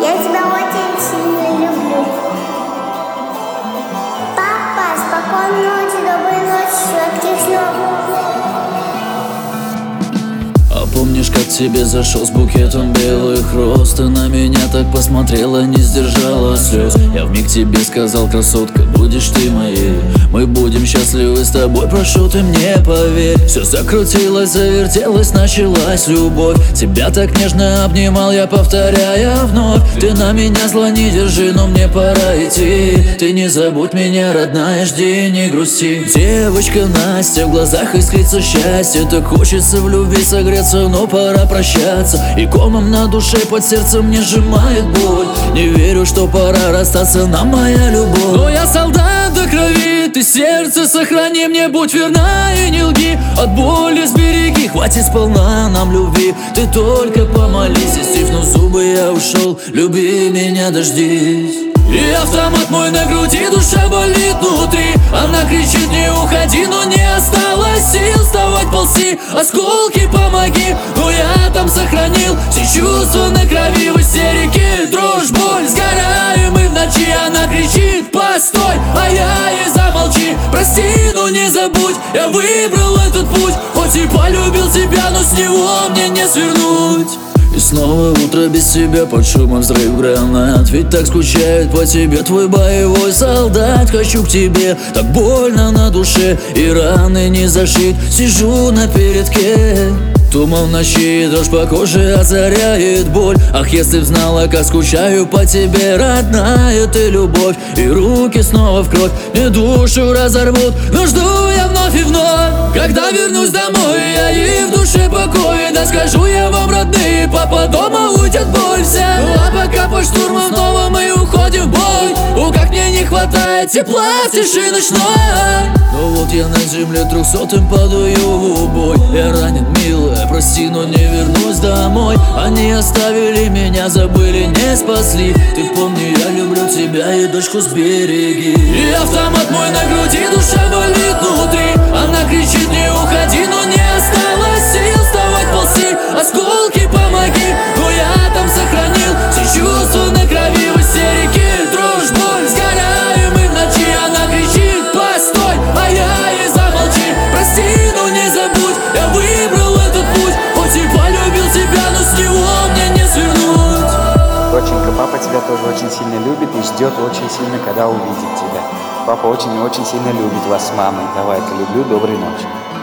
Я тебя очень сильно люблю. Папа, спокойной ночи, доброй ночи, сладких снов. А помнишь, как к тебе зашел с букетом белых роз? Ты на меня так посмотрела, не сдержала слез. Я вмиг тебе сказал: красотка, будешь ты моей. Мы будем счастливы с тобой, прошу, ты мне поверь. Все закрутилось, завертелось, началась любовь. Тебя так нежно обнимал я, повторяя вновь: ты на меня зла не держи, но мне пора идти. Ты не забудь меня, родная, жди, не грусти. Девочка Настя, в глазах искрится счастье. Так хочется в любви согреться, но пора прощаться. И комом на душе под сердцем не сжимает боль. Не верю, что пора расстаться нам, моя любовь. Но я солдат до крови, ты сердце сохрани мне, будь верна и не лги. От боли сбереги, хватит сполна нам любви. Ты только помолись, и стиснув зубы я ушел. Люби меня, дождись. И автомат мой на груди, душа болит внутри. Она кричит: не уходи, но не осталось сил вставать, ползти. Осколки помоги, но я там сохранил все чувства на крови. В истерике дрожь, боль, сгораем мы в ночи. Она кричит: постой, а я ей: замолчи. Прости, но не забудь, я выбрал этот путь. Хоть и полюбил тебя, но с него мне не свернуть. И снова утро без тебя, под шумом взрыв гранат. Ведь так скучает по тебе твой боевой солдат. Хочу к тебе, так больно на душе, и раны не зашить. Сижу на передке, туман в ночи, дрожь по коже озаряет боль. Ах, если б знала, как скучаю по тебе, родная ты любовь. И руки снова в кровь мне душу разорвут, но жду я вновь и вновь. Когда вернусь домой, я и в душе покой. Да скажу я вам, родные, папа дома уйдет боль вся. А пока под штурмом снова мы уходим в бой. О, как мне не хватает тепла в тиши ночной. Но вот я на земле 300-м падаю в бой. Я ранен, милая, прости, но не вернусь домой. Они оставили меня, забыли, не спасли. Ты помни, я люблю тебя и дочку сбереги. И автомат мой на груди, душа болит внутри. Она кричит: не уходи, но не осталось сил вставать, ползти. Осколки помоги, но я там сохранил все чувства на крови. В истерике дрожь, боль, сгораем мы в ночи. Она кричит: постой, а я ей: замолчи. Прости, но не забудь, я выбрал этот путь. Хоть и полюбил тебя, но с него мне не свернуть. Доченька, папа тебя тоже очень сильно любит и ждет очень сильно, когда увидит тебя. Папа очень и очень сильно любит вас с мамой. Давай-ка, люблю, доброй ночи.